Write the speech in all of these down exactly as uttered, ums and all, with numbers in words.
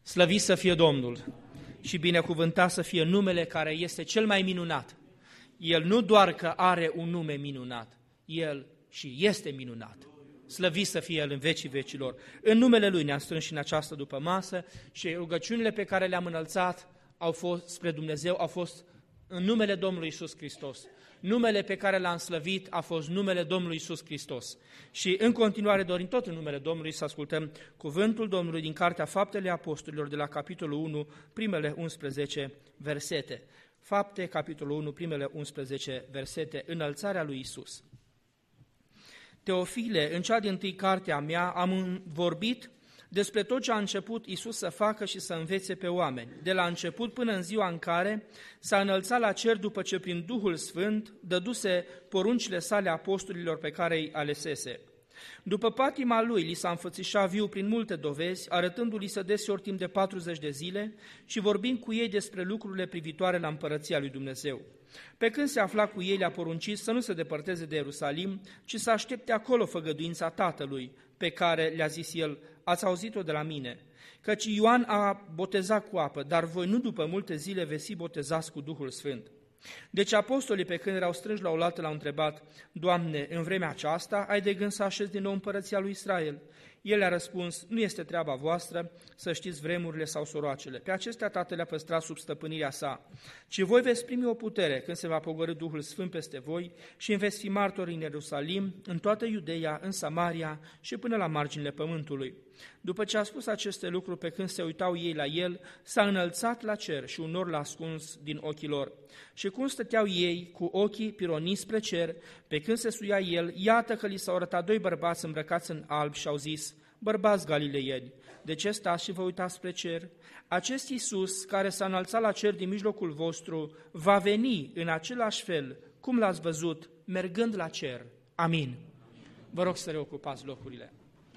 Slăvit să fie Domnul și binecuvântat să fie numele care este cel mai minunat. El nu doar că are un nume minunat, El și este minunat. Slăvit să fie El în vecii vecilor. În numele Lui ne-am strâns și în această dupămasă și rugăciunile pe care le-am înălțat au fost spre Dumnezeu, au fost în numele Domnului Iisus Hristos. Numele pe care l-am slăvit a fost numele Domnului Iisus Hristos. Și în continuare dorim tot în numele Domnului să ascultăm cuvântul Domnului din Cartea Faptele Apostolilor de la capitolul unu, primele unsprezece versete. Fapte, capitolul unu, primele unsprezece versete, înălțarea lui Iisus. Teofile, în cea dintâi carte a mea am vorbit despre tot ce a început Iisus să facă și să învețe pe oameni, de la început până în ziua în care s-a înălțat la cer după ce prin Duhul Sfânt dăduse poruncile sale apostolilor pe care îi alesese. După patima lui, li s-a înfățișat viu prin multe dovezi, arătându-li să deseori timp de patruzeci de zile și vorbind cu ei despre lucrurile privitoare la împărăția lui Dumnezeu. Pe când se afla cu ei, le-a poruncit să nu se depărteze de Ierusalim, ci să aștepte acolo făgăduința Tatălui, pe care le-a zis el: ați auzit-o de la mine, căci Ioan a botezat cu apă, dar voi nu după multe zile veți fi botezați cu Duhul Sfânt. Deci apostolii, pe când erau strânși la oaltă, l-au întrebat: Doamne, în vremea aceasta ai de gând să așezi din nou împărăția lui Israel? El a răspuns: nu este treaba voastră să știți vremurile sau soroacele. Pe acestea Tatăl le-a păstrat sub stăpânirea sa. Ci voi veți primi o putere când se va pogorî Duhul Sfânt peste voi și îmi veți fi martori în Ierusalim, în toată Iudeea, în Samaria și până la marginile pământului. După ce a spus aceste lucruri, pe când se uitau ei la el, s-a înălțat la cer și un nor l-a ascuns din ochii lor. Și cum stăteau ei cu ochii pironiți spre cer, pe când se suia el, iată că li s-au arătat doi bărbați îmbrăcați în alb și au zis: bărbați galileieni, de ce stați și vă uitați spre cer? Acest Iisus, care s-a înălțat la cer din mijlocul vostru, va veni în același fel, cum l-ați văzut, mergând la cer. Amin. Vă rog să reocupați locurile.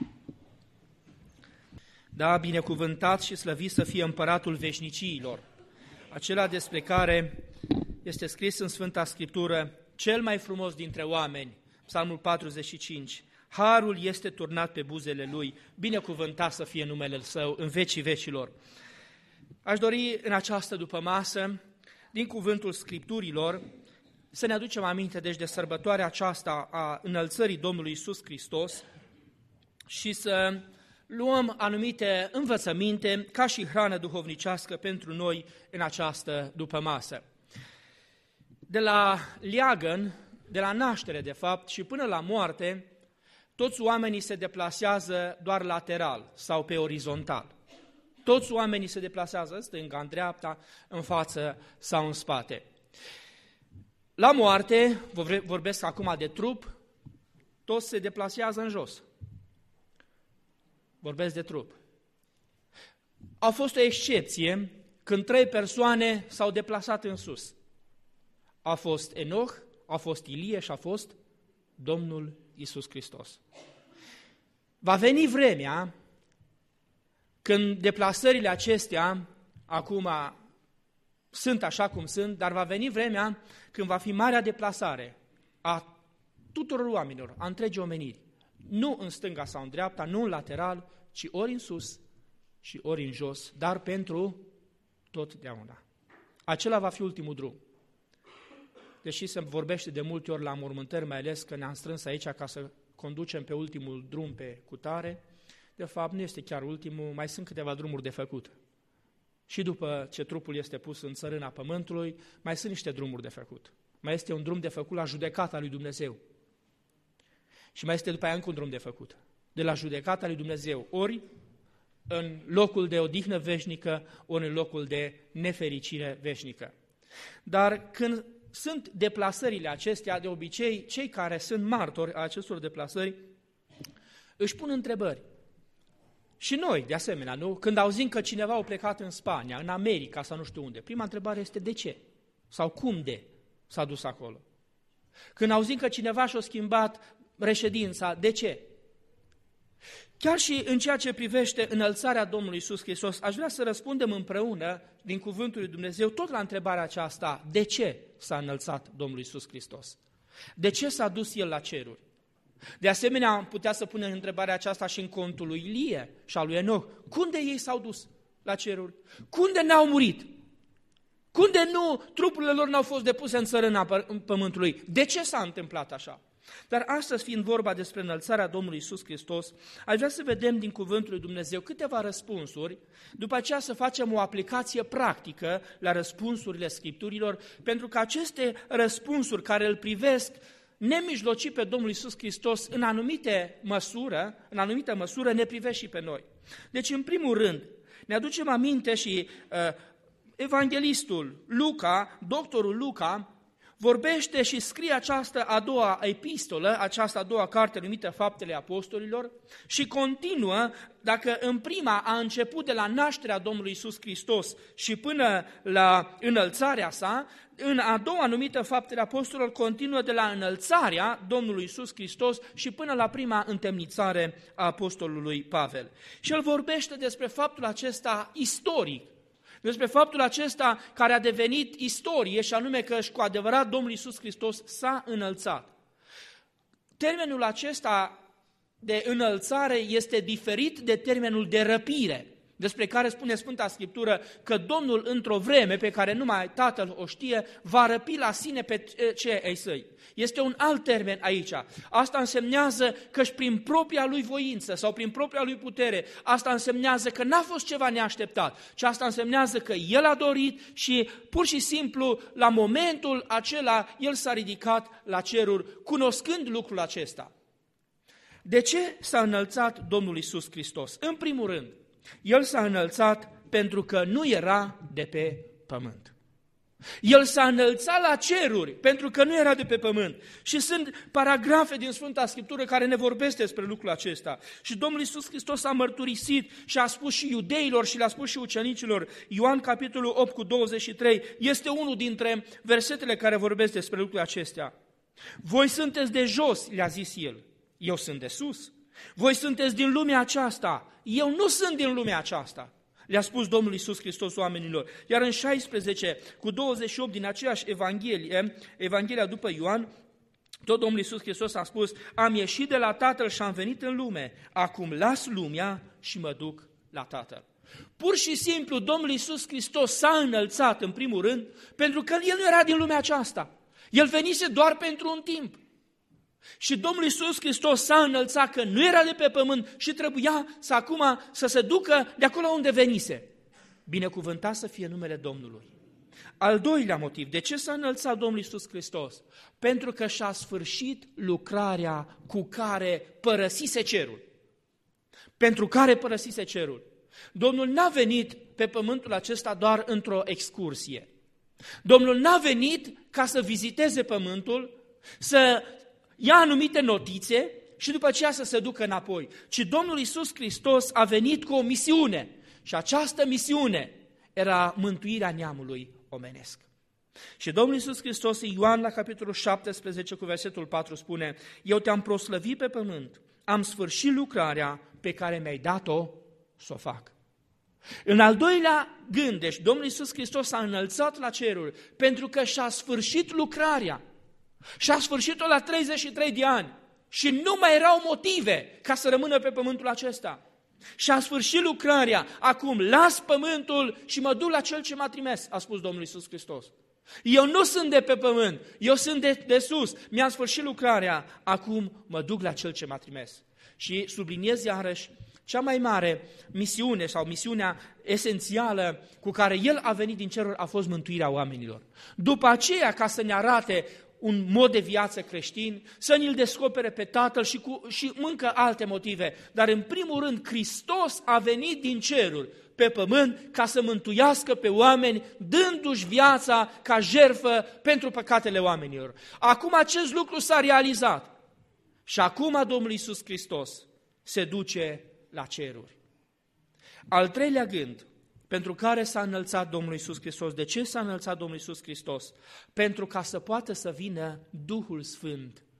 Da, binecuvântat și slăvit să fie împăratul veșniciilor, acela despre care este scris în Sfânta Scriptură: cel mai frumos dintre oameni, Psalmul patruzeci și cinci, harul este turnat pe buzele lui, binecuvântat să fie numele său în vecii vecilor. Aș dori în această dupămasă, din cuvântul Scripturilor, să ne aducem aminte deci de sărbătoarea aceasta a înălțării Domnului Iisus Hristos și să luăm anumite învățăminte ca și hrană duhovnicească pentru noi în această dupămasă. De la leagăn, de la naștere de fapt și până la moarte, toți oamenii se deplasează doar lateral sau pe orizontal. Toți oamenii se deplasează în stânga, în dreapta, în față sau în spate. La moarte, vorbesc acum de trup, toți se deplasează în jos. Vorbesc de trup. A fost o excepție când trei persoane s-au deplasat în sus. A fost Enoch, a fost Ilie și a fost Domnul Iisus Hristos. Va veni vremea când deplasările acestea, acum sunt așa cum sunt, dar va veni vremea când va fi marea deplasare a tuturor oamenilor, a întregii omeniri. Nu în stânga sau în dreapta, nu în lateral, ci ori în sus și ori în jos, dar pentru totdeauna. Acela va fi ultimul drum. Deși se vorbește de multe ori la mormântări, mai ales că ne-am strâns aici ca să conducem pe ultimul drum pe cutare, de fapt nu este chiar ultimul, mai sunt câteva drumuri de făcut. Și după ce trupul este pus în țărâna pământului, mai sunt niște drumuri de făcut. Mai este un drum de făcut la judecata lui Dumnezeu. Și mai este după aia încă un drum de făcut. De la judecata lui Dumnezeu, ori în locul de odihnă veșnică, ori în locul de nefericire veșnică. Dar când sunt deplasările acestea, de obicei, cei care sunt martori a acestor deplasări își pun întrebări. Și noi, de asemenea, nu? Când auzim că cineva a plecat în Spania, în America sau nu știu unde, prima întrebare este de ce? Sau cum de s-a dus acolo? Când auzim că cineva și-a schimbat reședința, de ce? Chiar și în ceea ce privește înălțarea Domnului Iisus Hristos, aș vrea să răspundem împreună, din cuvântul lui Dumnezeu, tot la întrebarea aceasta: de ce s-a înălțat Domnul Iisus Hristos? De ce s-a dus El la ceruri? De asemenea, am putea să punem întrebarea aceasta și în contul lui Ilie și al lui Enoch. Cum de ei s-au dus la ceruri? Cunde n-au murit? Cunde nu, trupurile lor n-au fost depuse în țărâna pământului? De ce s-a întâmplat așa? Dar astăzi, fiind vorba despre înălțarea Domnului Iisus Hristos, aș vrea să vedem din cuvântul lui Dumnezeu câteva răspunsuri, după aceea să facem o aplicație practică la răspunsurile Scripturilor, pentru că aceste răspunsuri care îl privesc nemijlocit pe Domnul Iisus Hristos în anumite măsură, în anumită măsură ne privesc și pe noi. Deci, în primul rând, ne aducem aminte și uh, evanghelistul Luca, doctorul Luca, vorbește și scrie această a doua epistolă, această a doua carte numită Faptele Apostolilor și continuă, dacă în prima a început de la nașterea Domnului Iisus Hristos și până la înălțarea sa, în a doua numită Faptele Apostolilor continuă de la înălțarea Domnului Iisus Hristos și până la prima întemnițare a apostolului Pavel. Și el vorbește despre faptul acesta istoric, despre faptul acesta care a devenit istorie și anume că și cu adevărat Domnul Iisus Hristos s-a înălțat. Termenul acesta de înălțare este diferit de termenul de răpire, despre care spune Sfânta Scriptură că Domnul într-o vreme pe care numai Tatăl o știe, va răpi la sine pe cei ai săi. Este un alt termen aici. Asta însemnează că și prin propria lui voință sau prin propria lui putere, asta însemnează că n-a fost ceva neașteptat, ci asta însemnează că el a dorit și pur și simplu la momentul acela el s-a ridicat la ceruri, cunoscând lucrul acesta. De ce s-a înălțat Domnul Iisus Hristos? În primul rând, el s-a înălțat pentru că nu era de pe pământ. El s-a înălțat la ceruri pentru că nu era de pe pământ. Și sunt paragrafe din Sfânta Scriptură care ne vorbesc despre lucrul acesta. Și Domnul Iisus Hristos a mărturisit și a spus și iudeilor și le-a spus și ucenicilor. Ioan, capitolul opt, cu douăzeci și trei, este unul dintre versetele care vorbesc despre lucrurile acestea. Voi sunteți de jos, le-a zis el, eu sunt de sus. Voi sunteți din lumea aceasta, eu nu sunt din lumea aceasta, le-a spus Domnul Iisus Hristos oamenilor. Iar în șaisprezece, cu douăzeci și opt din aceeași Evanghelie, Evanghelia după Ioan, tot Domnul Iisus Hristos a spus, am ieșit de la Tatăl și am venit în lume, acum las lumea și mă duc la Tatăl. Pur și simplu Domnul Iisus Hristos s-a înălțat în primul rând, pentru că El nu era din lumea aceasta. El venise doar pentru un timp. Și Domnul Iisus Hristos s-a înălțat că nu era de pe pământ și trebuia să acum să se ducă de acolo unde venise. Binecuvântat să fie numele Domnului. Al doilea motiv, de ce s-a înălțat Domnul Iisus Hristos? Pentru că și-a sfârșit lucrarea cu care părăsise cerul. Pentru care părăsise cerul. Domnul n-a venit pe pământul acesta doar într-o excursie. Domnul n-a venit ca să viziteze pământul, să ia anumite notițe și după aceea să se ducă înapoi. Ci Domnul Iisus Hristos a venit cu o misiune și această misiune era mântuirea neamului omenesc. Și Domnul Iisus Hristos, Ioan la capitolul șaptesprezece cu versetul patru spune, eu te-am proslăvit pe pământ, am sfârșit lucrarea pe care mi-ai dat-o să o fac. În al doilea gând, deci Domnul Iisus Hristos s-a înălțat la ceruri pentru că și-a sfârșit lucrarea. Și a sfârșit-o la treizeci și trei de ani și nu mai erau motive ca să rămână pe pământul acesta. Și a sfârșit lucrarea, acum las pământul și mă duc la Cel ce m-a trimis, a spus Domnul Iisus Hristos. Eu nu sunt de pe pământ, eu sunt de, de sus, mi-am sfârșit lucrarea, acum mă duc la Cel ce m-a trimis. Și subliniez iarăși, cea mai mare misiune sau misiunea esențială cu care El a venit din ceruri a fost mântuirea oamenilor. După aceea, ca să ne arate un mod de viață creștin, să ne-l descopere pe Tatăl și, cu, și încă alte motive. Dar în primul rând, Hristos a venit din ceruri pe pământ ca să mântuiască pe oameni, dându-și viața ca jertfă pentru păcatele oamenilor. Acum acest lucru s-a realizat și acum Domnul Iisus Hristos se duce la ceruri. Al treilea gând, pentru care s-a înălțat Domnul Iisus Hristos. De ce s-a înălțat Domnul Iisus Hristos? Pentru ca să poată să vină Duhul Sfânt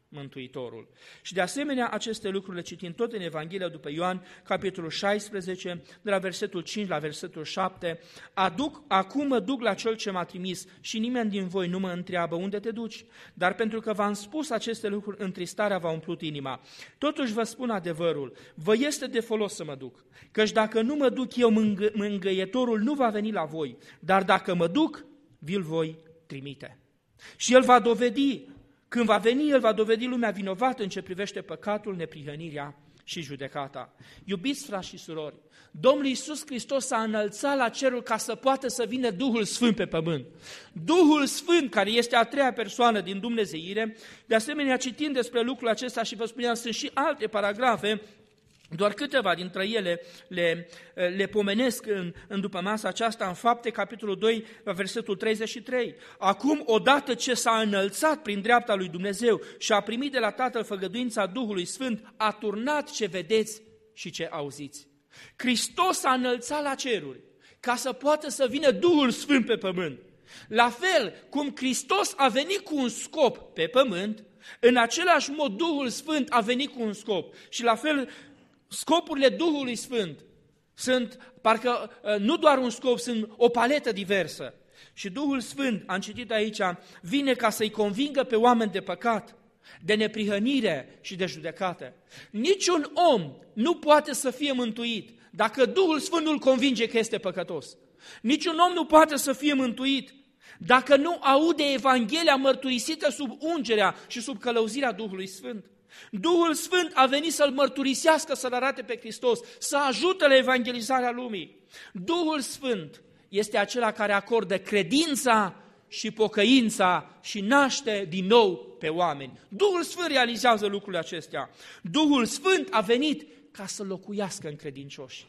Mântuitorul. Și de asemenea, aceste lucruri le citim tot în Evanghelia după Ioan, capitolul șaisprezece, de la versetul cinci la versetul șapte. Aduc, acum mă duc la cel ce m-a trimis și nimeni din voi nu mă întreabă unde te duci, dar pentru că v-am spus aceste lucruri, întristarea v-a umplut inima. Totuși vă spun adevărul, vă este de folos să mă duc, căci dacă nu mă duc eu, mângă, mângâietorul nu va veni la voi, dar dacă mă duc, vi-l voi trimite. Și el va dovedi, când va veni, el va dovedi lumea vinovată în ce privește păcatul, neprihănirea și judecata. Iubiți frați și surori, Domnul Iisus Hristos s-a înălțat la cerul ca să poată să vină Duhul Sfânt pe pământ. Duhul Sfânt, care este a treia persoană din dumnezeire, de asemenea citim despre lucrul acesta și vă spuneam, sunt și alte paragrafe, doar câteva dintre ele le, le pomenesc în, în după masa aceasta, în Fapte, capitolul doi, versetul treizeci și trei. Acum, odată ce s-a înălțat prin dreapta lui Dumnezeu și a primit de la Tatăl făgăduința Duhului Sfânt, a turnat ce vedeți și ce auziți. Hristos s-a înălțat la ceruri ca să poată să vină Duhul Sfânt pe pământ. La fel cum Hristos a venit cu un scop pe pământ, în același mod Duhul Sfânt a venit cu un scop. Și la fel, scopurile Duhului Sfânt sunt, parcă nu doar un scop, sunt o paletă diversă. Și Duhul Sfânt, am citit aici, vine ca să-i convingă pe oameni de păcat, de neprihănire și de judecată. Niciun om nu poate să fie mântuit dacă Duhul Sfânt nu-l convinge că este păcătos. Niciun om nu poate să fie mântuit dacă nu aude Evanghelia mărturisită sub ungerea și sub călăuzirea Duhului Sfânt. Duhul Sfânt a venit să-L mărturisească, să-L arate pe Hristos, să ajute la evangelizarea lumii. Duhul Sfânt este acela care acordă credința și pocăința și naște din nou pe oameni. Duhul Sfânt realizează lucrurile acestea. Duhul Sfânt a venit ca să locuiască în credincioși.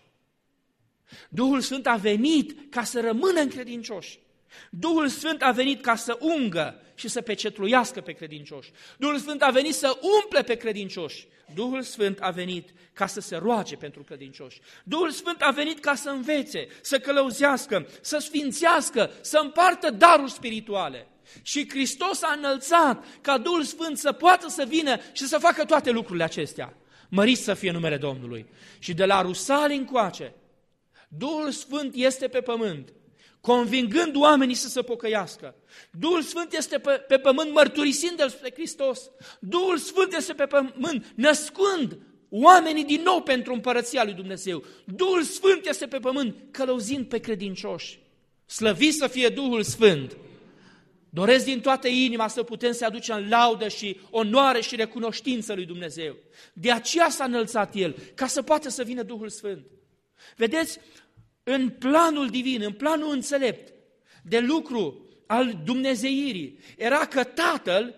Duhul Sfânt a venit ca să rămână în credincioși. Duhul Sfânt a venit ca să ungă și să pecetluiască pe credincioși. Duhul Sfânt a venit să umple pe credincioși. Duhul Sfânt a venit ca să se roage pentru credincioși. Duhul Sfânt a venit ca să învețe, să călăuzească, să sfințească, să împartă daruri spirituale. Și Hristos a înălțat ca Duhul Sfânt să poată să vină și să facă toate lucrurile acestea. Mărit să fie numele Domnului. Și de la Rusalii încoace, Duhul Sfânt este pe pământ, convingând oamenii să se pocăiască. Duhul Sfânt este pe, pe pământ mărturisind-L spre Hristos. Duhul Sfânt este pe pământ născând oamenii din nou pentru împărăția lui Dumnezeu. Duhul Sfânt este pe pământ călăuzind pe credincioși. Slăvit să fie Duhul Sfânt! Doresc din toată inima să putem să aducem în laudă și onoare și recunoștință lui Dumnezeu. De aceea s-a înălțat El, ca să poată să vină Duhul Sfânt. Vedeți, în planul divin, în planul înțelept de lucru al dumnezeirii, era că Tatăl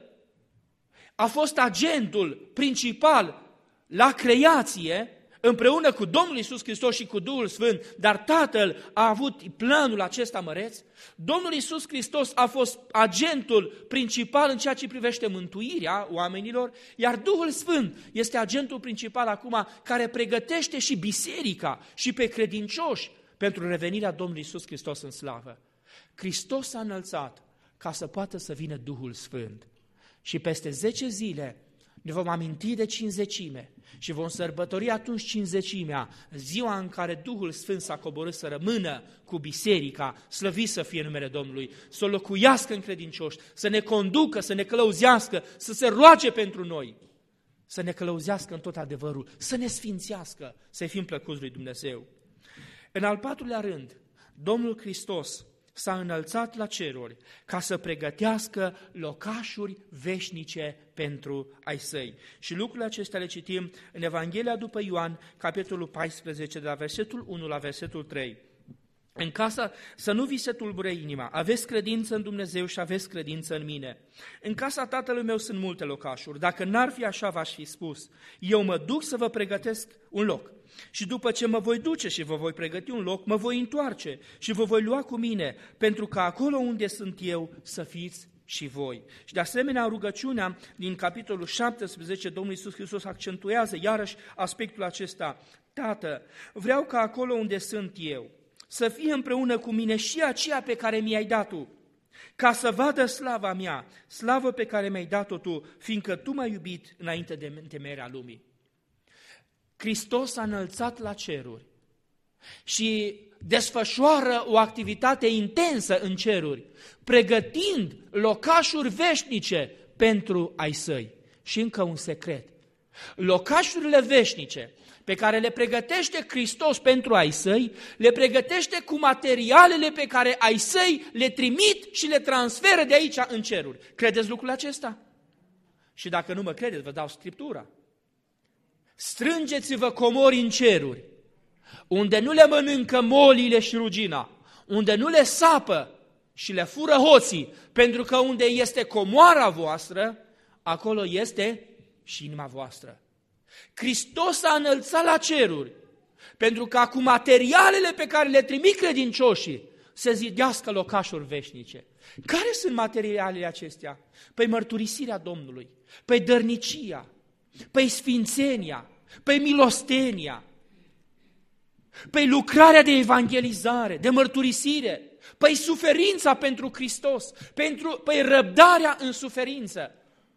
a fost agentul principal la creație, împreună cu Domnul Iisus Hristos și cu Duhul Sfânt, dar Tatăl a avut planul acesta măreț. Domnul Iisus Hristos a fost agentul principal în ceea ce privește mântuirea oamenilor, iar Duhul Sfânt este agentul principal acum care pregătește și biserica și pe credincioși pentru revenirea Domnului Iisus Hristos în slavă. Hristos s-a înălțat ca să poată să vină Duhul Sfânt. Și peste zece zile ne vom aminti de cincizecime și vom sărbători atunci cincizecimea, ziua în care Duhul Sfânt s-a coborât să rămână cu biserica, slăvit să fie numele Domnului, să o locuiască în credincioși, să ne conducă, să ne călăuzească, să se roage pentru noi, să ne călăuzească în tot adevărul, să ne sfințească, să fim plăcuți lui Dumnezeu. În al patrulea rând, Domnul Hristos s-a înălțat la ceruri ca să pregătească locașuri veșnice pentru ai săi. Și lucrurile acestea le citim în Evanghelia după Ioan, capitolul paisprezece, de la versetul unu la versetul trei. În casa, să nu vi se tulbure inima, aveți credință în Dumnezeu și aveți credință în mine. În casa Tatălui meu sunt multe locașuri, dacă n-ar fi așa v-aș fi spus. Eu mă duc să vă pregătesc un loc. Și după ce mă voi duce și vă voi pregăti un loc, mă voi întoarce și vă voi lua cu mine, pentru că acolo unde sunt eu să fiți și voi. Și de asemenea, rugăciunea din capitolul șaptesprezece, Domnul Iisus Hristos accentuează iarăși aspectul acesta. Tată, vreau ca acolo unde sunt eu să fie împreună cu mine și aceea pe care mi-ai dat tu, ca să vadă slava mea, slavă pe care mi-ai dat-o tu, fiindcă tu m-ai iubit înainte de întemeierea lumii. Hristos s-a înălțat la ceruri și desfășoară o activitate intensă în ceruri, pregătind locașuri veșnice pentru ai săi. Și încă un secret. Locașurile veșnice pe care le pregătește Hristos pentru ai săi, le pregătește cu materialele pe care ai săi le trimit și le transferă de aici în ceruri. Credeți lucrul acesta? Și dacă nu mă credeți, vă dau Scriptura. Strângeți-vă comori în ceruri, unde nu le mănâncă molile și rugina, unde nu le sapă și le fură hoții, pentru că unde este comoara voastră, acolo este și inima voastră. Hristos s-a înălțat la ceruri, pentru că cu materialele pe care le trimit credincioșii se zidească locașuri veșnice. Care sunt materialele acestea? Păi mărturisirea Domnului, păi dărnicia, păi sfințenia, păi milostenia, păi lucrarea de evangelizare, de mărturisire, păi suferința pentru Hristos, pentru, păi răbdarea în suferință,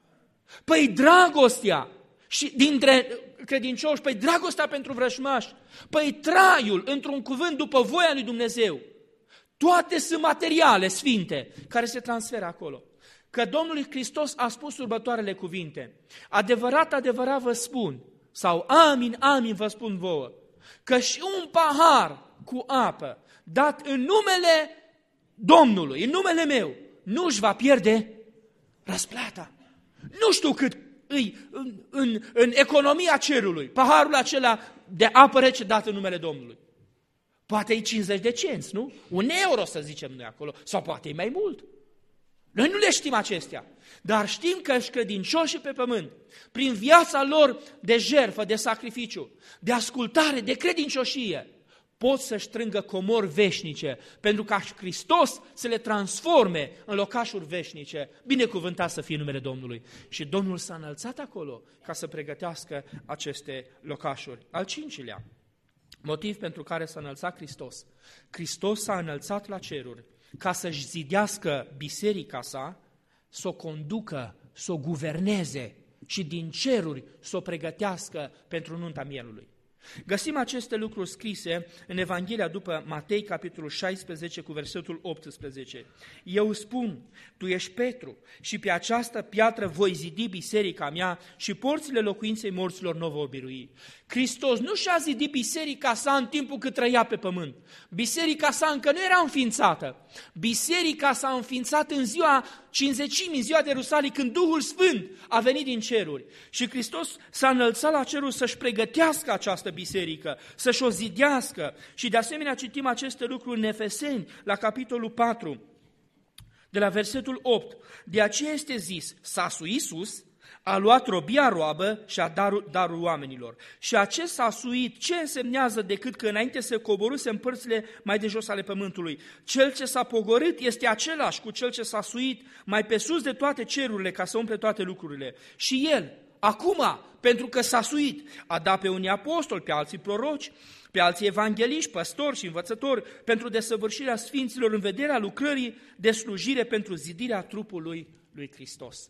păi dragostea și dintre credincioși, păi dragostea pentru vrăjmași, păi traiul, într-un cuvânt, după voia lui Dumnezeu. Toate sunt materiale sfinte care se transferă acolo. Că Domnul Hristos a spus următoarele cuvinte: adevărat, adevărat vă spun, sau amin, amin vă spun vouă, că și un pahar cu apă dat în numele Domnului, în numele meu, nu își va pierde răsplata. Nu știu cât îi în, în, în economia cerului, paharul acela de apă rece dat în numele Domnului. Poate e cincizeci de cenți, nu? Un euro să zicem noi acolo, sau poate e mai mult. Noi nu le știm acestea, dar știm că și credincioșii pe pământ, prin viața lor de jertfă, de sacrificiu, de ascultare, de credincioșie, pot să-și strângă comori veșnice, pentru ca Hristos să le transforme în locașuri veșnice. Binecuvântat să fie numele Domnului. Și Domnul s-a înălțat acolo ca să pregătească aceste locașuri. Al cincilea motiv pentru care s-a înălțat Hristos. Hristos s-a înălțat la ceruri ca să-și zidească biserica sa, să o conducă, să o guverneze și din ceruri să o pregătească pentru nunta mielului. Găsim aceste lucruri scrise în Evanghelia după Matei, capitolul șaisprezece, cu versetul optsprezece. Eu spun, tu ești Petru și pe această piatră voi zidi biserica mea și porțile locuinței morților nu vor birui. Hristos nu și-a zidit biserica sa în timpul cât trăia pe pământ. Biserica sa încă nu era înființată. Biserica s-a înființat în ziua cincizecimii, în ziua de Ierusalim, când Duhul Sfânt a venit din ceruri. Și Hristos s-a înălțat la ceruri să-și pregătească această biserică, să-și o zidească. Și de asemenea citim aceste lucruri în Efeseni, la capitolul patru, de la versetul opt. De aceea este zis, Sasul Iisus a luat robia roabă și a darul, darul oamenilor. Și acest s-a suit, ce însemnează decât că înainte se coborâse în părțile mai de jos ale pământului. Cel ce s-a pogorât este același cu cel ce s-a suit mai pe sus de toate cerurile ca să umple toate lucrurile. Și el, acum, pentru că s-a suit, a dat pe unii apostoli, pe alții proroci, pe alții evangeliști, păstori și învățători, pentru desăvârșirea sfinților în vederea lucrării de slujire pentru zidirea trupului lui Hristos.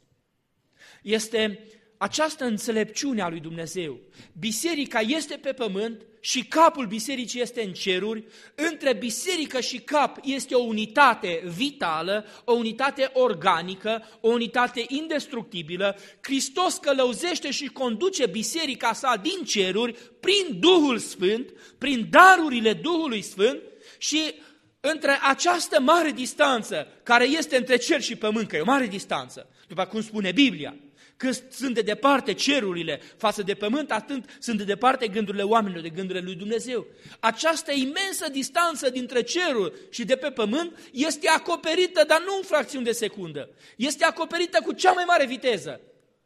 Este această înțelepciune a lui Dumnezeu. Biserica este pe pământ și capul bisericii este în ceruri. Între biserică și cap este o unitate vitală, o unitate organică, o unitate indestructibilă. Hristos călăuzește și conduce biserica sa din ceruri prin Duhul Sfânt, prin darurile Duhului Sfânt și între această mare distanță care este între cer și pământ, că e o mare distanță, după cum spune Biblia, cât sunt de departe cerurile față de pământ, atât sunt de departe gândurile oamenilor de gândurile lui Dumnezeu. Această imensă distanță dintre cerul și de pe pământ este acoperită, dar nu în fracțiuni de secundă, este acoperită cu cea mai mare viteză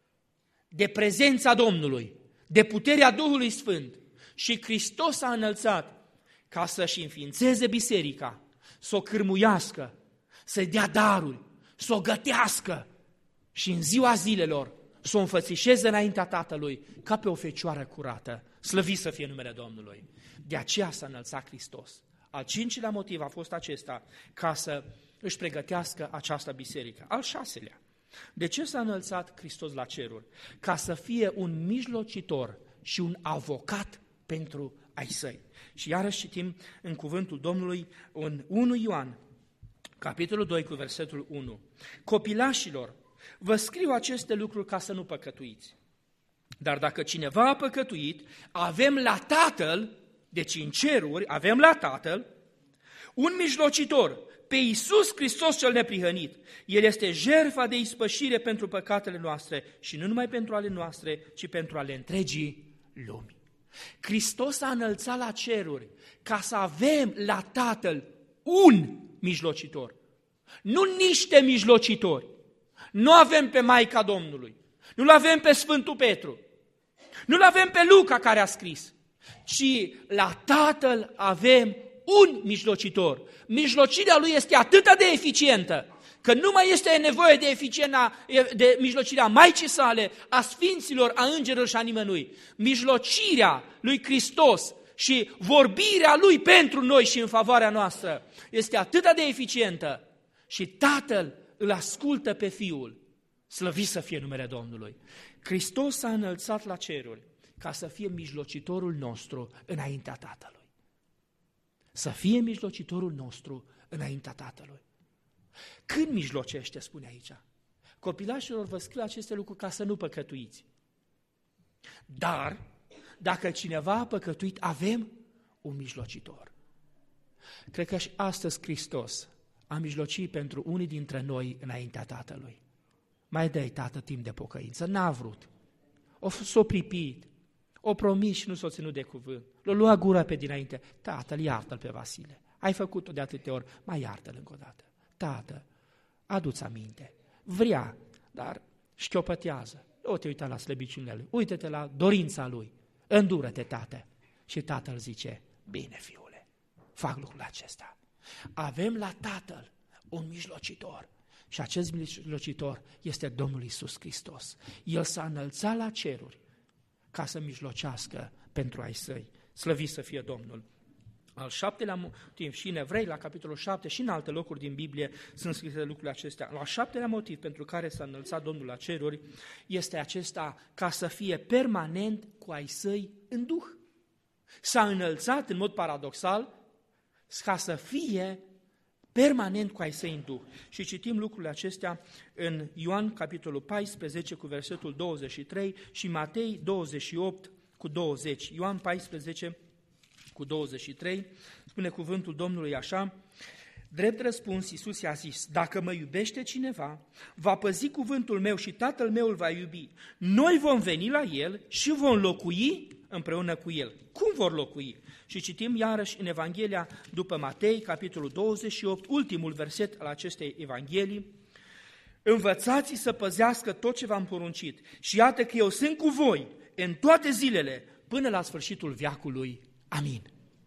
de prezența Domnului, de puterea Duhului Sfânt. Și Hristos a înălțat ca să-și înființeze biserica, să o cârmuiască, să-i dea daruri, să o gătească și în ziua zilelor să o înfățișeze înaintea Tatălui ca pe o fecioară curată. Slăvit să fie numele Domnului. De aceea s-a înălțat Hristos. Al cincilea motiv a fost acesta, ca să își pregătească această biserică. Al șaselea, de ce s-a înălțat Hristos la ceruri? Ca să fie un mijlocitor și un avocat pentru ai săi. Și iarăși citim în cuvântul Domnului în unu Ioan, capitolul doi cu versetul unu. Copilașilor, vă scriu aceste lucruri ca să nu păcătuiți. Dar dacă cineva a păcătuit, avem la Tatăl, deci în ceruri, avem la Tatăl, un mijlocitor, pe Iisus Hristos cel neprihănit. El este jertfa de ispășire pentru păcatele noastre și nu numai pentru ale noastre, ci pentru ale întregii lumi. Hristos a înălțat la ceruri ca să avem la Tatăl un mijlocitor, nu niște mijlocitori. Nu avem pe Maica Domnului, nu-L avem pe Sfântul Petru, nu-L avem pe Luca care a scris, ci la Tatăl avem un mijlocitor. Mijlocirea Lui este atât de eficientă, că nu mai este nevoie de, eficiența, de mijlocirea Maicii sale, a Sfinților, a Îngerilor și a nimănui. Mijlocirea lui Hristos și vorbirea Lui pentru noi și în favoarea noastră este atât de eficientă și Tatăl îl ascultă pe Fiul. Slăvit să fie numele Domnului. Hristos s-a înălțat la ceruri ca să fie mijlocitorul nostru înaintea Tatălui. Să fie mijlocitorul nostru înaintea Tatălui. Când mijlocește, spune aici? Copilașilor, vă scriu aceste lucruri ca să nu păcătuiți. Dar, dacă cineva a păcătuit, avem un mijlocitor. Cred că și astăzi Hristos a mijlocit pentru unii dintre noi înaintea Tatălui. Mai dă-i, Tată, timp de pocăință. N-a vrut. O s-o pripit. O promis și nu s-o ținut de cuvânt. L-a luat gura pe dinainte. Tatăl, iartă-l pe Vasile. Ai făcut-o de atâtea ori, mai iartă-l încă o dată. Tată, adu-ți aminte. Vrea, dar șchiopătează. Nu te uita la slăbiciunile lui. Uită-te la dorința lui. Îndură-te, tată. Și tatăl zice, bine, fiule, fac lucrul acesta. Avem la Tatăl un mijlocitor. Și acest mijlocitor este Domnul Iisus Hristos. El s-a înălțat la ceruri ca să mijlocească pentru ai săi. Slăvit să fie Domnul. Al șaptelea motiv, și în Evrei, la capitolul șapte, și în alte locuri din Biblie sunt scrise lucrurile acestea. Al șaptelea motiv pentru care s-a înălțat Domnul la ceruri este acesta, ca să fie permanent cu ai săi în Duh. S-a înălțat în mod paradoxal ca să fie permanent cu ai săi în Duh. Și citim lucrurile acestea în Ioan, capitolul paisprezece, cu versetul douăzeci și trei și Matei douăzeci și opt, cu douăzeci. Ioan paisprezece, cu douăzeci și trei, spune cuvântul Domnului așa, drept răspuns, Iisus i-a zis, dacă mă iubește cineva, va păzi cuvântul meu și Tatăl meu îl va iubi. Noi vom veni la el și vom locui împreună cu el. Cum vor locui? Și citim iarăși în Evanghelia după Matei, capitolul douăzeci și opt, ultimul verset al acestei Evanghelii, învățați să păzească tot ce v-am poruncit și iată că eu sunt cu voi în toate zilele până la sfârșitul veacului. Amin.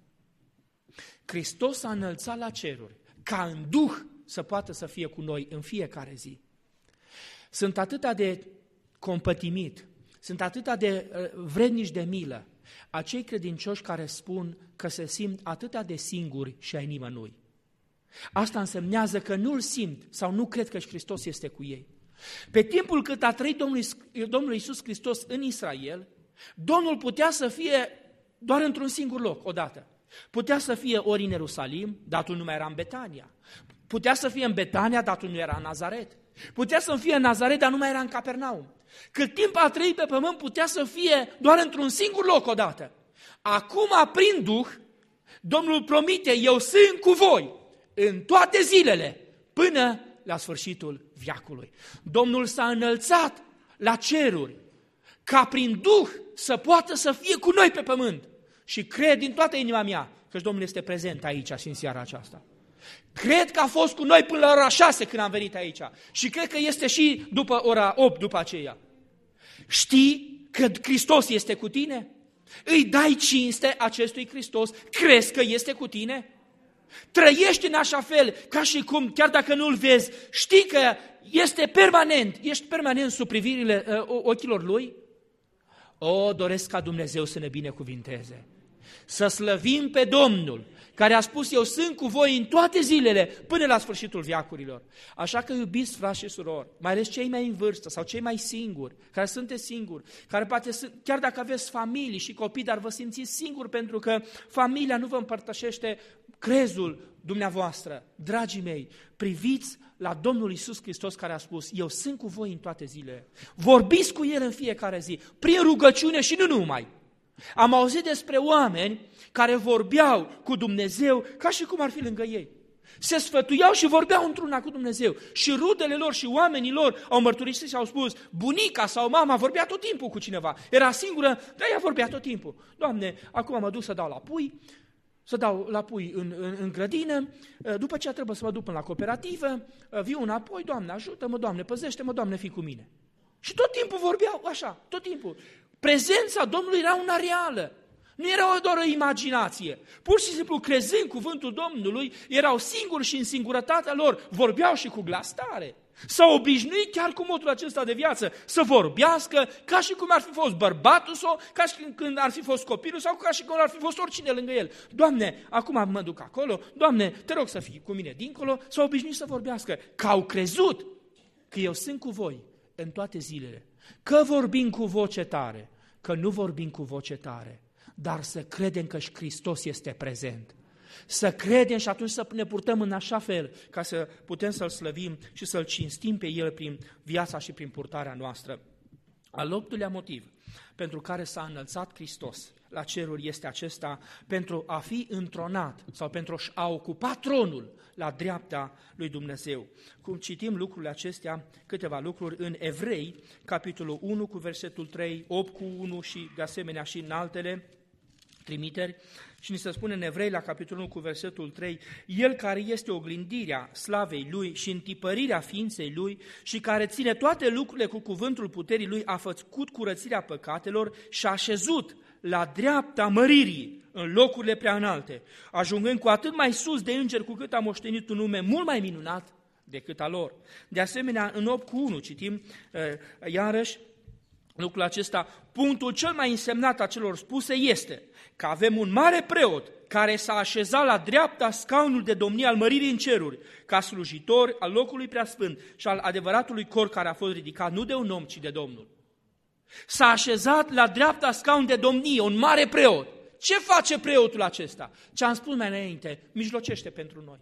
Hristos s-a înălțat la ceruri ca în Duh să poată să fie cu noi în fiecare zi. Sunt atâta de compătimit, sunt atâta de vrednici de milă acei credincioși care spun că se simt atâta de singuri și ai nimănui. Asta însemnează că nu-L simt sau nu cred că Hristos este cu ei. Pe timpul cât a trăit Domnul, Domnul Iisus Hristos în Israel, Domnul putea să fie doar într-un singur loc, odată. Putea să fie ori în Ierusalim, dar atunci nu mai era în Betania. Putea să fie în Betania, dar atunci nu era în Nazaret. Putea să fie în Nazaret, dar nu mai era în Capernaum. Cât timp a trăit pe pământ, putea să fie doar într-un singur loc odată. Acum, prin Duh, Domnul promite, eu sunt cu voi în toate zilele, până la sfârșitul veacului. Domnul s-a înălțat la ceruri, ca prin Duh să poată să fie cu noi pe pământ. Și cred din toată inima mea că Domnul este prezent aici și în seara aceasta. Cred că a fost cu noi până la ora șase când am venit aici. Și cred că este și după ora opt după aceea. Știi că Hristos este cu tine? Îi dai cinste acestui Hristos? Crezi că este cu tine? Trăiești în așa fel, ca și cum, chiar dacă nu-L vezi, știi că este permanent, ești permanent sub privirile uh, ochilor Lui? O, doresc ca Dumnezeu să ne binecuvinteze. Să slăvim pe Domnul care a spus eu sunt cu voi în toate zilele până la sfârșitul veacurilor. Așa că iubiți frați și surori, mai ales cei mai în vârstă sau cei mai singuri, care sunteți singuri, care poate chiar dacă aveți familii și copii, dar vă simțiți singuri pentru că familia nu vă împărtășește crezul dumneavoastră. Dragii mei, priviți la Domnul Iisus Hristos care a spus, eu sunt cu voi în toate zilele. Vorbiți cu El în fiecare zi, prin rugăciune și nu numai. Am auzit despre oameni care vorbeau cu Dumnezeu ca și cum ar fi lângă ei. Se sfătuiau și vorbeau într-una cu Dumnezeu. Și rudele lor și oamenii lor au mărturisit și au spus, bunica sau mama vorbea tot timpul cu cineva. Era singură, dar ea vorbea tot timpul. Doamne, acum mă duc să dau la pui, să dau la pui în, în, în grădină, după aceea trebuie să mă duc până la cooperativă, viu înapoi, Doamne, ajută-mă, Doamne, păzește-mă, Doamne, fii cu mine. Și tot timpul vorbeau așa, tot timpul. Prezența Domnului era una reală, nu era doar o imaginație. Pur și simplu, crezând cuvântul Domnului, erau singuri și în singurătatea lor, vorbeau și cu glas tare. S-au obișnuit chiar cu modul acesta de viață, să vorbească ca și cum ar fi fost bărbatul sau ca și când ar fi fost copilul sau ca și cum ar fi fost oricine lângă el. Doamne, acum mă duc acolo, Doamne, te rog să fii cu mine dincolo. S-au obișnuit să vorbească, că au crezut că eu sunt cu voi în toate zilele. Că vorbim cu voce tare, că nu vorbim cu voce tare, dar să credem că și Hristos este prezent. Să credem și atunci să ne purtăm în așa fel ca să putem să-L slăvim și să-L cinstim pe El prin viața și prin purtarea noastră. Al optulea motiv pentru care s-a înălțat Hristos la ceruri este acesta, pentru a fi întronat sau pentru a ocupa tronul la dreapta lui Dumnezeu. Cum citim lucrurile acestea, câteva lucruri în Evrei, capitolul unu cu versetul trei, opt cu unu și de asemenea și în altele trimiteri, și ni se spune în Evrei la capitolul unu cu versetul trei, El care este oglindirea slavei Lui și întipărirea ființei Lui și care ține toate lucrurile cu cuvântul puterii Lui, a făcut curățirea păcatelor și a așezut la dreapta măririi în locurile prea înalte, ajungând cu atât mai sus de îngeri cu cât a moștenit un nume mult mai minunat decât a lor. De asemenea, în opt cu unu citim uh, iarăși lucrul acesta, punctul cel mai însemnat a celor spuse este că avem un mare preot care s-a așezat la dreapta scaunul de domnie al măririi în ceruri, ca slujitor al locului preasfânt și al adevăratului corp care a fost ridicat nu de un om, ci de Domnul. S-a așezat la dreapta scaun de domnie, un mare preot. Ce face preotul acesta? Ce am spus mai înainte, mijlocește pentru noi.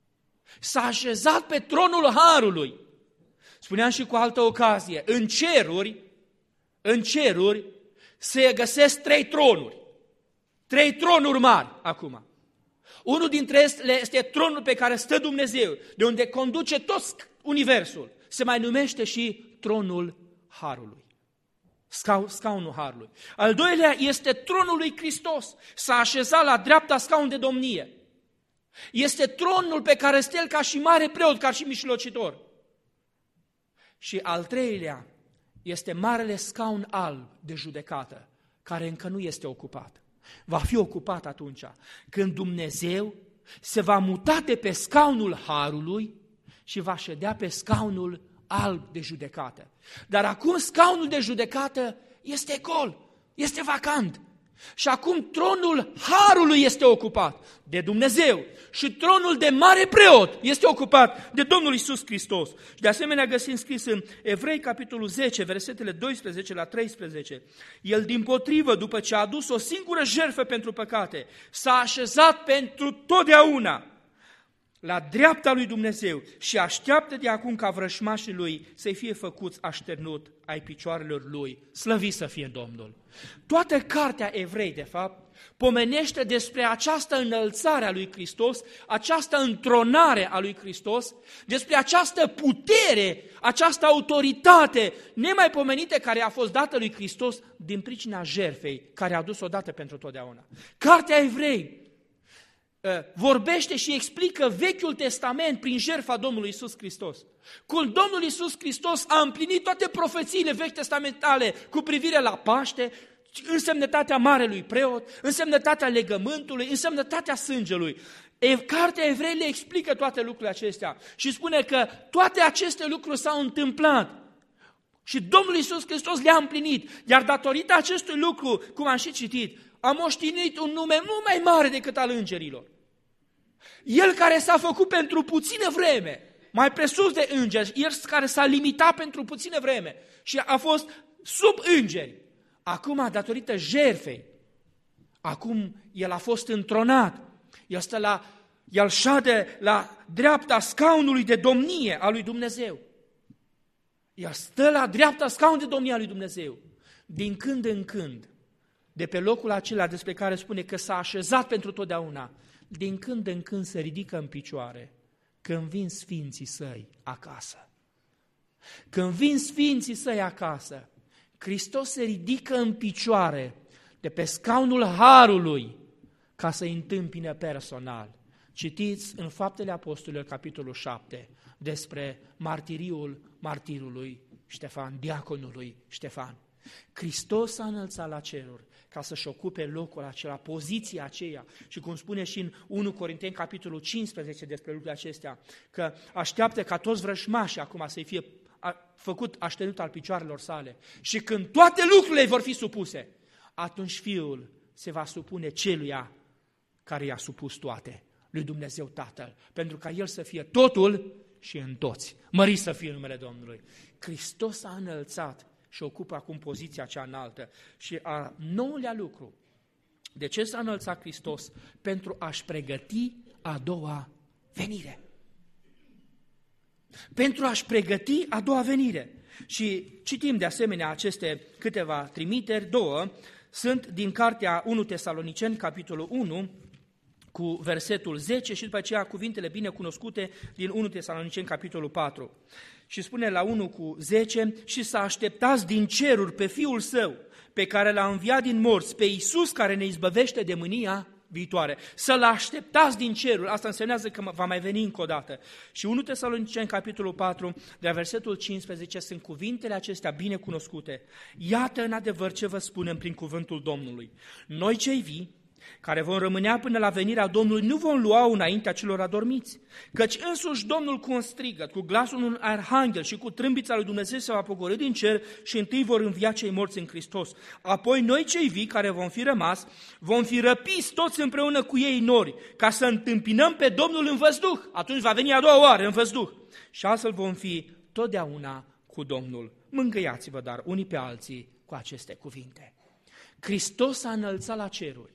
S-a așezat pe tronul harului. Spuneam și cu altă ocazie, în ceruri, în ceruri se găsesc trei tronuri. Trei tronuri mari acum. Unul dintre ele este tronul pe care stă Dumnezeu, de unde conduce tot universul. Se mai numește și tronul harului. Scau, scaunul harului. Al doilea este tronul lui Hristos. S-a așezat la dreapta scaun de domnie. Este tronul pe care stă el ca și mare preot, ca și mijlocitor. Și al treilea este marele scaun alb de judecată, care încă nu este ocupat. Va fi ocupat atunci când Dumnezeu se va muta de pe scaunul harului și va ședea pe scaunul alb de judecată. Dar acum scaunul de judecată este gol, este vacant. Și acum tronul harului este ocupat de Dumnezeu și tronul de mare preot este ocupat de Domnul Iisus Hristos. Și de asemenea găsim scris în Evrei, capitolul zece, versetele doisprezece la treisprezece. El dimpotrivă, după ce a adus o singură jertfă pentru păcate, s-a așezat pentru totdeauna la dreapta lui Dumnezeu și așteaptă de acum ca vrășmașii lui să-i fie făcuți așternut ai picioarelor lui. Slăvit să fie Domnul! Toată cartea Evrei, de fapt, pomenește despre această înălțare a lui Hristos, această întronare a lui Hristos, despre această putere, această autoritate nemaipomenită care a fost dată lui Hristos din pricina jertfei care a adus odată pentru totdeauna. Cartea Evrei vorbește și explică Vechiul Testament prin jertfa Domnului Iisus Hristos. Cum Domnul Iisus Hristos a împlinit toate profețiile vechi testamentale cu privire la Paște, însemnătatea marelui preot, însemnătatea legământului, însemnătatea sângelui. Cartea Evrei le explică toate lucrurile acestea și spune că toate aceste lucruri s-au întâmplat și Domnul Iisus Hristos le-a împlinit, iar datorită acestui lucru, cum am și citit, a moștenit un nume mult mai mare decât al îngerilor. El care s-a făcut pentru puțină vreme, mai presus de îngeri, el care s-a limitat pentru puțină vreme și a fost sub îngeri, acum, datorită jertfei, acum el a fost întronat, el stă la, el șade la dreapta scaunului de domnie a lui Dumnezeu. El stă la dreapta scaunului de domnie a lui Dumnezeu. Din când în când, de pe locul acela despre care spune că s-a așezat pentru totdeauna, din când în când se ridică în picioare, când vin sfinții săi acasă. Când vin sfinții săi acasă, Hristos se ridică în picioare de pe scaunul harului ca să-i întâmpine personal. Citiți în Faptele Apostolilor, capitolul șapte, despre martiriul martirului Ștefan, diaconului Ștefan. Hristos s-a înălțat la ceruri ca să-și ocupe locul acela, poziția aceea. Și cum spune și în unu Corinteni, capitolul cincisprezece despre lucrurile acestea, că așteaptă ca toți vrăjmașii acum să-i fie făcut aștenut al picioarelor sale. Și când toate lucrurile vor fi supuse, atunci Fiul se va supune celuia care i-a supus toate, lui Dumnezeu Tatăl, pentru ca El să fie totul și în toți. Mărit să fie numele Domnului. Hristos a înălțat și ocupă acum poziția cea înaltă. Și a nouălea lucru, de ce s-a înălțat Hristos? Pentru a-și pregăti a doua venire. Pentru a-și pregăti a doua venire. Și citim de asemenea aceste câteva trimiteri, două, sunt din cartea unu Tesaloniceni, capitolul unu, cu versetul zece și după aceea cuvintele bine cunoscute din unu Tesaloniceni, capitolul patru. Și spune la unu cu zece, și să așteptați din ceruri pe Fiul Său, pe care l-a înviat din morți, pe Iisus care ne izbăvește de mânia viitoare. Să-L așteptați din ceruri, asta însemnează că va mai veni încă o dată. Și unu Tesaloniceni, capitolul patru, de la versetul cincisprezece, sunt cuvintele acestea bine cunoscute. Iată în adevăr ce vă spunem prin cuvântul Domnului. Noi cei vii, care vom rămânea până la venirea Domnului, nu vom lua înaintea celor adormiți, căci însuși Domnul cu un strigăt, cu glasul unui arhanghel și cu trâmbița lui Dumnezeu se va pogorî din cer și întâi vor învia cei morți în Hristos. Apoi noi cei vii care vom fi rămas, vom fi răpiți toți împreună cu ei în nori, ca să întâmpinăm pe Domnul în văzduh. Atunci va veni a doua oară în văzduh. Și astfel vom fi totdeauna cu Domnul. Mângâiați-vă dar unii pe alții cu aceste cuvinte. Hristos a înălțat la ceruri,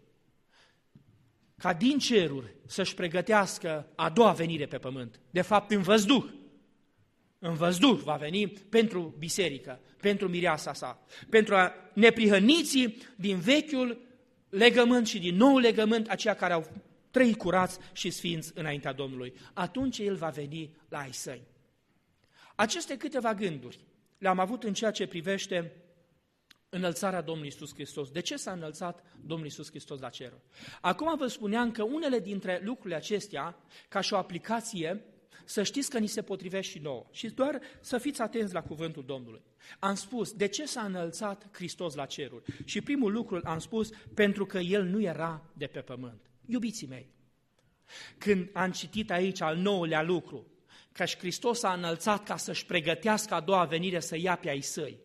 ca din ceruri să-și pregătească a doua venire pe pământ. De fapt, în văzduh. În văzduh va veni pentru biserică, pentru mireasa sa, pentru a neprihăniții din vechiul legământ și din nou legământ, aceia care au trăit curați și sfinți înaintea Domnului. Atunci El va veni la ai săi. Aceste câteva gânduri le-am avut în ceea ce privește înălțarea Domnului Iisus Hristos. De ce s-a înălțat Domnul Iisus Hristos la ceruri? Acum vă spuneam că unele dintre lucrurile acestea, ca și o aplicație, să știți că ni se potrivește și nouă. Și doar să fiți atenți la cuvântul Domnului. Am spus, de ce s-a înălțat Hristos la ceruri? Și primul lucru am spus, pentru că El nu era de pe pământ. Iubiții mei, când am citit aici al nouălea lucru, că și Hristos a înălțat ca să-și pregătească a doua venire să ia pe ai săi,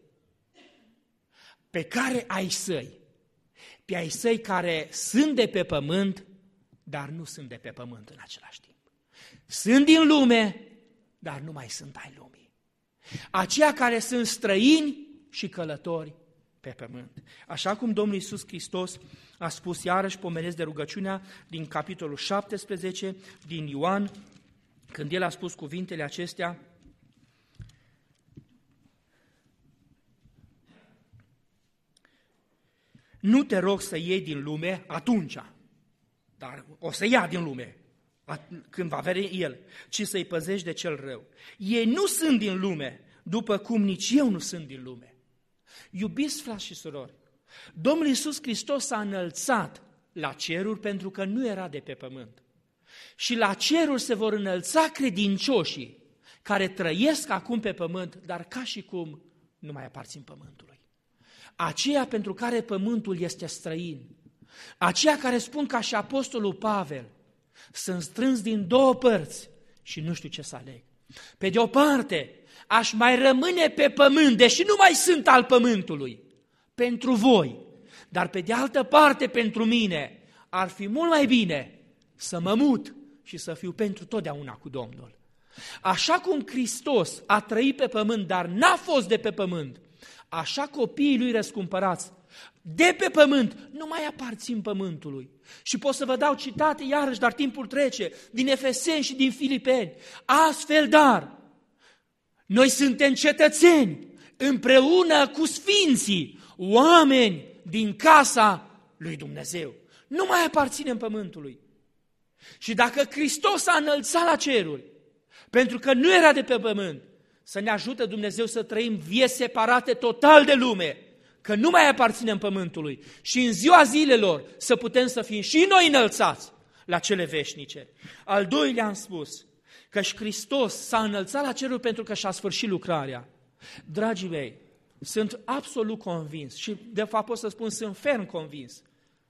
pe care ai săi, pe ai săi care sunt de pe pământ, dar nu sunt de pe pământ în același timp. Sunt din lume, dar nu mai sunt ai lumii. Aceia care sunt străini și călători pe pământ. Așa cum Domnul Iisus Hristos a spus, iarăși pomenesc de rugăciunea din capitolul șaptesprezece, din Ioan, când El a spus cuvintele acestea, nu te rog să iei din lume atunci, dar o să ia din lume când va veni El, ci să-i păzești de cel rău. Ei nu sunt din lume, după cum nici eu nu sunt din lume. Iubiți frați și surori, Domnul Iisus Hristos s-a înălțat la ceruri pentru că nu era de pe pământ. Și la ceruri se vor înălța credincioșii care trăiesc acum pe pământ, dar ca și cum nu mai aparțin pământului. Aceia pentru care pământul este străin, aceia care spun ca și apostolul Pavel, sunt strâns din două părți și nu știu ce să aleg. Pe de o parte, aș mai rămâne pe pământ, deși nu mai sunt al pământului, pentru voi, dar pe de altă parte pentru mine ar fi mult mai bine să mă mut și să fiu pentru totdeauna cu Domnul. Așa cum Hristos a trăit pe pământ, dar n-a fost de pe pământ, așa copiii lui răscumpărați de pe pământ nu mai aparțin pământului. Și pot să vă dau citate iarăși, dar timpul trece, din Efeseni și din Filipeni. Astfel, dar, noi suntem cetățeni împreună cu sfinții, oameni din casa lui Dumnezeu. Nu mai aparținem pământului. Și dacă Hristos a înălțat la ceruri, pentru că nu era de pe pământ, să ne ajute Dumnezeu să trăim vieți separate total de lume, că nu mai aparținem pământului și în ziua zilelor să putem să fim și noi înălțați la cele veșnice. Al doilea am spus că și Hristos s-a înălțat la ceruri pentru că și-a sfârșit lucrarea. Dragii mei, sunt absolut convins și de fapt pot să spun sunt ferm convins.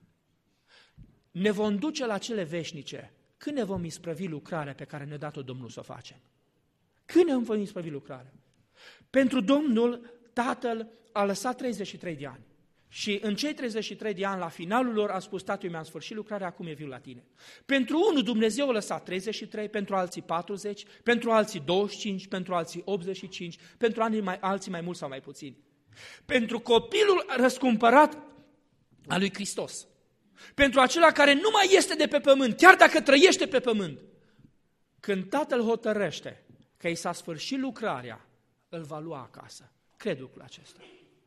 Ne vom duce la cele veșnice când ne vom isprăvi lucrarea pe care ne-a dat-o Domnul să o facem. Când ne vom isprăvi lucrarea? Pentru Domnul, Tatăl a lăsat treizeci și trei de ani. Și în cei treizeci și trei de ani, la finalul lor, a spus, Tată, eu mi-am sfârșit lucrarea, acum e viu la tine. Pentru unul Dumnezeu a lăsat treizeci și trei, pentru alții patruzeci, pentru alții douăzeci și cinci, pentru alții optzeci și cinci, pentru alții mai mult sau mai puțin. Pentru copilul răscumpărat al lui Hristos. Pentru acela care nu mai este de pe pământ, chiar dacă trăiește pe pământ. Când Tatăl hotărăște că i s-a sfârșit lucrarea, îl va lua acasă. Cred lucrul acesta.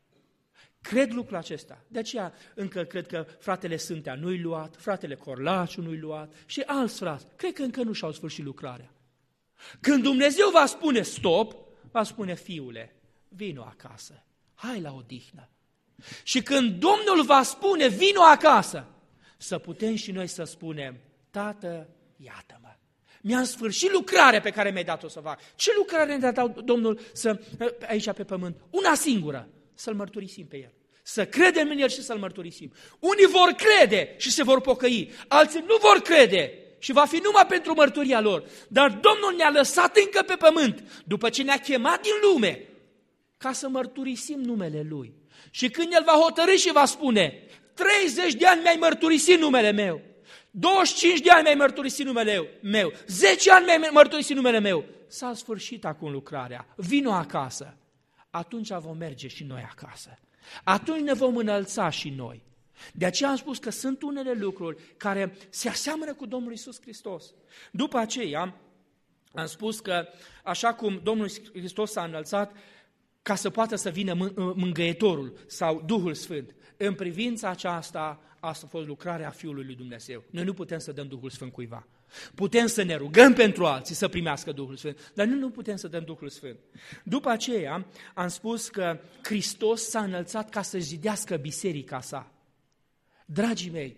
Cred lucrul acesta. De aceea încă cred că fratele Sântea nu-i luat, fratele Corlaciu nu-i luat și alți frați. Cred că încă nu și-au sfârșit lucrarea. Când Dumnezeu va spune stop, va spune, fiule, vino acasă, hai la odihnă. Și când Domnul va spune, vino acasă, să putem și noi să spunem, Tată, iată-mă. Mi-am sfârșit lucrarea pe care mi-ai dat-o să fac. Ce lucrare ne-a dat Domnul să, aici pe pământ? Una singură, să-L mărturisim pe El. Să credem în El și să-L mărturisim. Unii vor crede și se vor pocăi, alții nu vor crede și va fi numai pentru mărturia lor. Dar Domnul ne-a lăsat încă pe pământ, după ce ne-a chemat din lume, ca să mărturisim numele Lui. Și când El va hotărî și va spune, treizeci de ani mi-ai mărturisit numele meu, douăzeci și cinci de ani mi-ai mărturisit numele meu, zece ani mi-ai mărturisit numele meu, s-a sfârșit acum lucrarea, vino acasă. Atunci vom merge și noi acasă. Atunci ne vom înălța și noi. De aceea am spus că sunt unele lucruri care se aseamănă cu Domnul Iisus Hristos. După aceea am spus că așa cum Domnul Hristos s-a înălțat, ca să poată să vină mângâietorul sau Duhul Sfânt. În privința aceasta, asta a fost lucrarea Fiului lui Dumnezeu. Noi nu putem să dăm Duhul Sfânt cuiva. Putem să ne rugăm pentru alții să primească Duhul Sfânt, dar nu, nu putem să dăm Duhul Sfânt. După aceea am spus că Hristos s-a înălțat ca să zidească biserica sa. Dragii mei,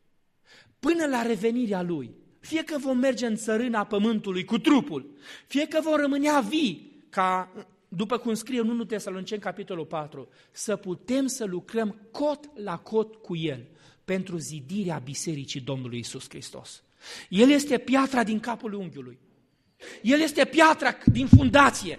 până la revenirea Lui, fie că vom merge în țărâna pământului cu trupul, fie că vom rămânea vii, ca, după cum scrie în întâi Tesaloniceni, capitolul patru, să putem să lucrăm cot la cot cu El pentru zidirea bisericii Domnului Iisus Hristos. El este piatra din capul unghiului. El este piatra din fundație.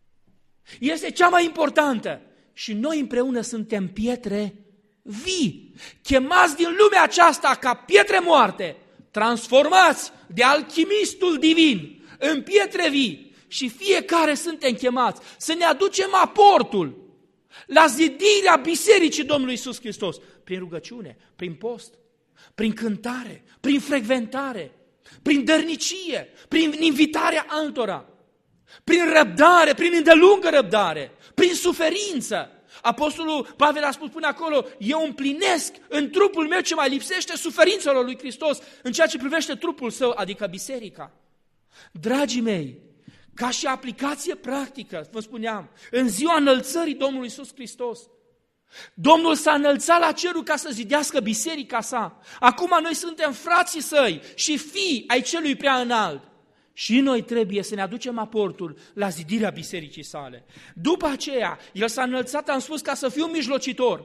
Este cea mai importantă. Și noi împreună suntem pietre vii, chemați din lumea aceasta ca pietre moarte, transformați de alchimistul divin în pietre vii. Și fiecare suntem chemați să ne aducem aportul la zidirea bisericii Domnului Iisus Hristos, prin rugăciune, prin post, prin cântare, prin frecventare, prin dărnicie, prin invitarea altora, prin răbdare, prin îndelungă răbdare, prin suferință. Apostolul Pavel a spus până acolo, eu împlinesc în trupul meu ce mai lipsește suferințelor lui Hristos în ceea ce privește trupul său, adică biserica. Dragii mei, ca și aplicație practică, vă spuneam, în ziua înălțării Domnului Iisus Hristos, Domnul s-a înălțat la cerul ca să zidească biserica sa. Acum noi suntem frații săi și fii ai celui prea înalt. Și noi trebuie să ne aducem aportul la zidirea bisericii sale. După aceea, El s-a înălțat, am spus, ca să fiu mijlocitor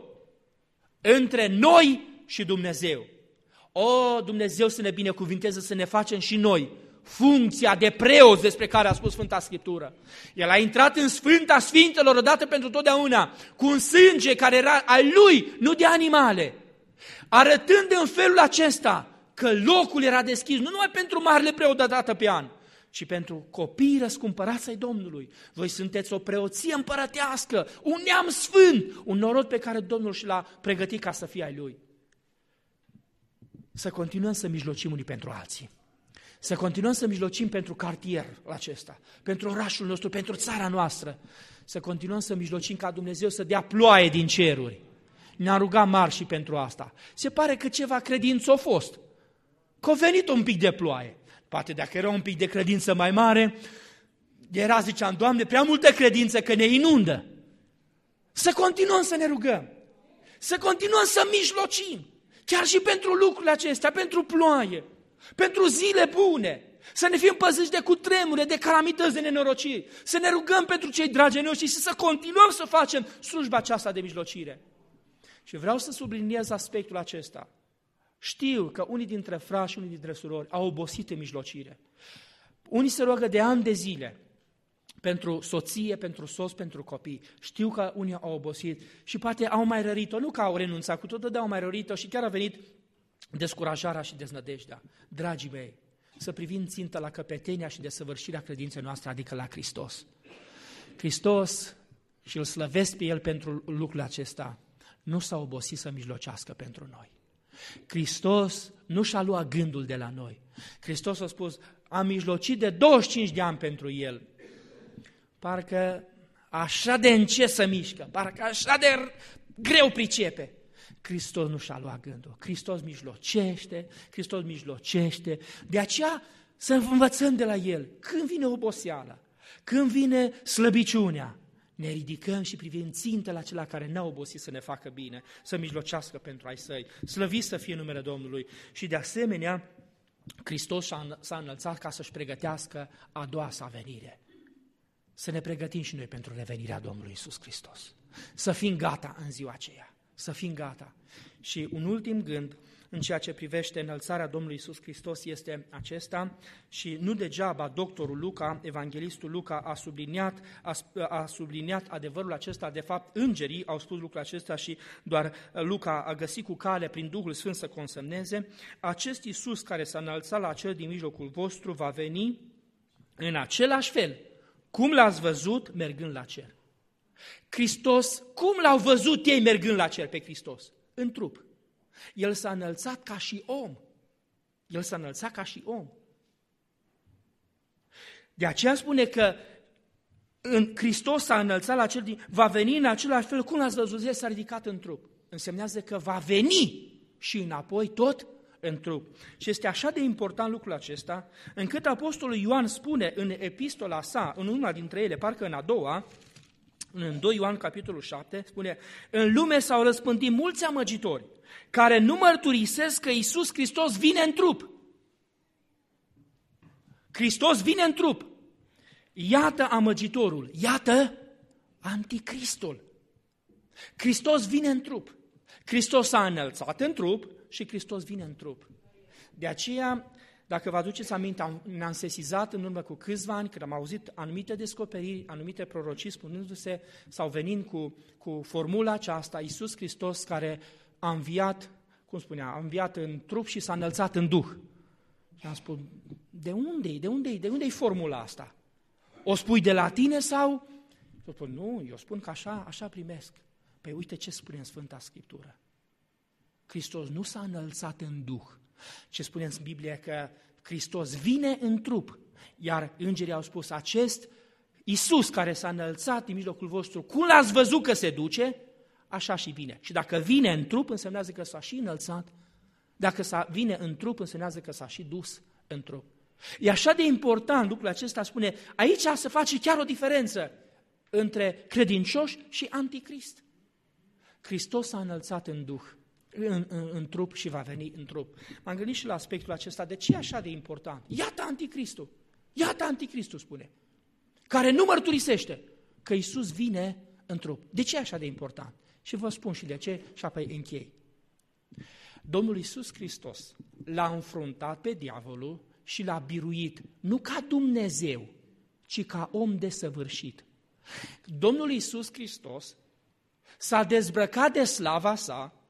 între noi și Dumnezeu. O, Dumnezeu să ne binecuvinteze, să ne facem și noi funcția de preoți despre care a spus Sfânta Scriptură. El a intrat în Sfânta Sfintelor odată pentru totdeauna, cu un sânge care era al Lui, nu de animale, arătând în felul acesta că locul era deschis, nu numai pentru marele preot de dată pe an, ci pentru copiii răscumpărați ai Domnului. Voi sunteți o preoție împărătească, un neam sfânt, un norod pe care Domnul și l-a pregătit ca să fie ai Lui. Să continuăm să mijlocim unii pentru alții. Să continuăm să mijlocim pentru cartierul acesta, pentru orașul nostru, pentru țara noastră. Să continuăm să mijlocim ca Dumnezeu să dea ploaie din ceruri. Ne-am rugat mari și pentru asta. Se pare că ceva credință a fost. Că a venit un pic de ploaie. Poate dacă era un pic de credință mai mare, era, ziceam, Doamne, prea multă credință că ne inundă. Să continuăm să ne rugăm. Să continuăm să mijlocim. Chiar și pentru lucrurile acestea, pentru ploaie, pentru zile bune. Să ne fim păziți de cutremure, de calamități, de nenorociri. Să ne rugăm pentru cei dragi noștri și să continuăm să facem slujba aceasta de mijlocire. Și vreau să subliniez aspectul acesta. Știu că unii dintre frați și unii dintre surori au obosit în mijlocire. Unii se roagă de ani de zile pentru soție, pentru soț, pentru copii. Știu că unii au obosit și poate au mai rărit-o, nu că au renunțat cu totul, dar au mai rărit-o și chiar a venit descurajarea și deznădejdea. Dragii mei, să privim țintă la căpetenia și desăvârșirea credinței noastre, adică la Hristos. Hristos, și îl slăvesc pe El pentru lucrul acesta, nu s-a obosit să mijlocească pentru noi. Hristos nu și-a luat gândul de la noi. Hristos a spus, am mijlocit de douăzeci și cinci de ani pentru El. Parcă așa de încet să mișcă, parcă așa de greu pricepe. Hristos nu și-a luat gândul. Hristos mijlocește, Hristos mijlocește. De aceea să învățăm de la El. Când vine oboseala, când vine slăbiciunea, ne ridicăm și privim țintă la cela care n-a obosit să ne facă bine, să mijlocească pentru ai săi. Slăvit să fie numele Domnului. Și de asemenea, Hristos s-a înălțat ca să-și pregătească a doua sa venire. Să ne pregătim și noi pentru revenirea Domnului Iisus Hristos. Să fim gata în ziua aceea. Să fim gata. Și un ultim gând în ceea ce privește înălțarea Domnului Iisus Hristos este acesta și nu degeaba doctorul Luca, evanghelistul Luca a subliniat, a, a subliniat adevărul acesta, de fapt îngerii au spus lucrul acesta și doar Luca a găsit cu cale prin Duhul Sfânt să consemneze, acest Iisus care s-a înălțat la cel din mijlocul vostru va veni în același fel cum l-ați văzut mergând la cer. Hristos, cum l-au văzut ei mergând la cer pe Hristos? În trup. El s-a înălțat ca și om. El s-a înălțat ca și om. De aceea spune că în Hristos s-a înălțat la cer din... va veni în același fel cum l-ați văzut, el s-a ridicat în trup. Însemnează că va veni și înapoi tot în trup. Și este așa de important lucrul acesta, încât Apostolul Ioan spune în epistola sa, în una dintre ele, parcă în a doua, în doi Ioan, capitolul șapte, spune, în lume s-au răspândit mulți amăgitori, care nu mărturisesc că Iisus Hristos vine în trup. Hristos vine în trup. Iată amăgitorul, iată anticristul. Hristos vine în trup. Hristos s-a înălțat în trup și Hristos vine în trup. De aceea, dacă vă aduceți aminte, ne-am sesizat în urmă cu câțiva ani, când am auzit anumite descoperiri, anumite prorocii spunându-se sau venind cu, cu formula aceasta, Iisus Hristos care a înviat, cum spunea, a înviat în trup și s-a înălțat în duh. Și am spus, de unde-i, de unde-i, de unde-i formula asta? O spui de la tine sau? Eu spun, nu, eu spun că așa, așa primesc. Păi uite ce spune în Sfânta Scriptură. Hristos nu s-a înălțat în duh. Ce spune în Biblie că Hristos vine în trup, iar îngerii au spus, acest Iisus care s-a înălțat în mijlocul vostru, cum l-ați văzut că se duce, așa și vine. Și dacă vine în trup, însemnează că s-a și înălțat. Dacă s-a, vine în trup, însemnează că s-a și dus în trup. E așa de important lucrul acesta, spune, aici se face chiar o diferență între credincioși și anticrist. Hristos s-a înălțat în duh, în, în, în trup și va veni în trup. M-am gândit și la aspectul acesta, de ce e așa de important? Iată anticristul, iată anticristul, spune, care nu mărturisește că Iisus vine în trup. De ce e așa de important? Și vă spun și de ce și apoi închei. Domnul Iisus Hristos l-a înfruntat pe diavolul și l-a biruit, nu ca Dumnezeu, ci ca om desăvârșit. Domnul Iisus Hristos s-a dezbrăcat de slava sa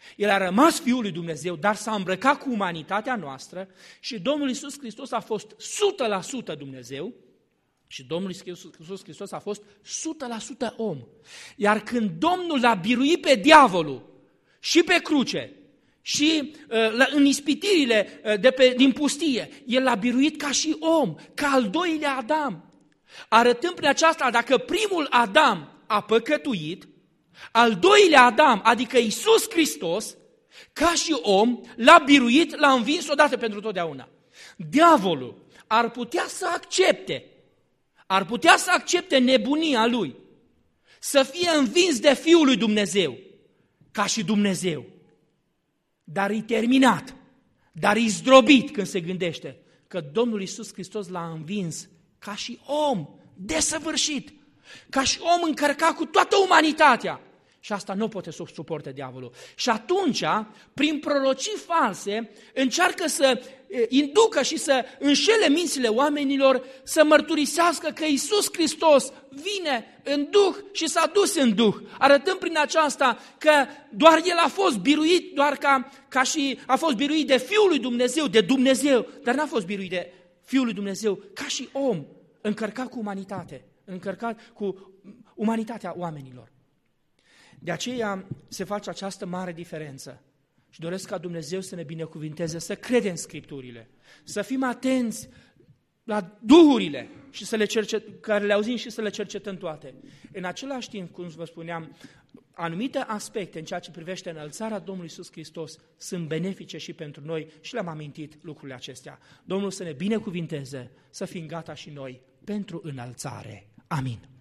El a rămas Fiul lui Dumnezeu, dar s-a îmbrăcat cu umanitatea noastră și Domnul Iisus Hristos a fost o sută la sută Dumnezeu și Domnul Iisus Hristos a fost o sută la sută om. Iar când Domnul l-a biruit pe diavolul și pe cruce și uh, în ispitirile uh, de pe, din pustie, El l-a biruit ca și om, ca al doilea Adam, arătând prin aceasta dacă primul Adam a păcătuit, al doilea Adam, adică Iisus Hristos, ca și om, l-a biruit, l-a învins odată pentru totdeauna. Diavolul ar putea să accepte, ar putea să accepte nebunia lui, să fie învins de Fiul lui Dumnezeu, ca și Dumnezeu. Dar e terminat, dar e zdrobit când se gândește că Domnul Iisus Hristos l-a învins ca și om desăvârșit, ca și om încărcat cu toată umanitatea. Și asta nu poate să o suporte diavolul. Și atunci, prin prorocii false, încearcă să inducă și să înșele mințile oamenilor, să mărturisească că Iisus Hristos vine în Duh și s-a dus în Duh, arătând prin aceasta că doar El a fost biruit, doar ca, ca și a fost biruit de Fiul lui Dumnezeu, de Dumnezeu, dar n-a fost biruit de Fiul lui Dumnezeu, ca și om, încărcat cu umanitate, încărcat cu umanitatea oamenilor. De aceea se face această mare diferență și doresc ca Dumnezeu să ne binecuvinteze, să credem Scripturile, să fim atenți la duhurile și să le cercet, care le auzim și să le cercetăm toate. În același timp, cum vă spuneam, anumite aspecte în ceea ce privește înălțarea Domnului Iisus Hristos sunt benefice și pentru noi și le-am amintit lucrurile acestea. Domnul să ne binecuvinteze, să fim gata și noi pentru înălțare. Amin.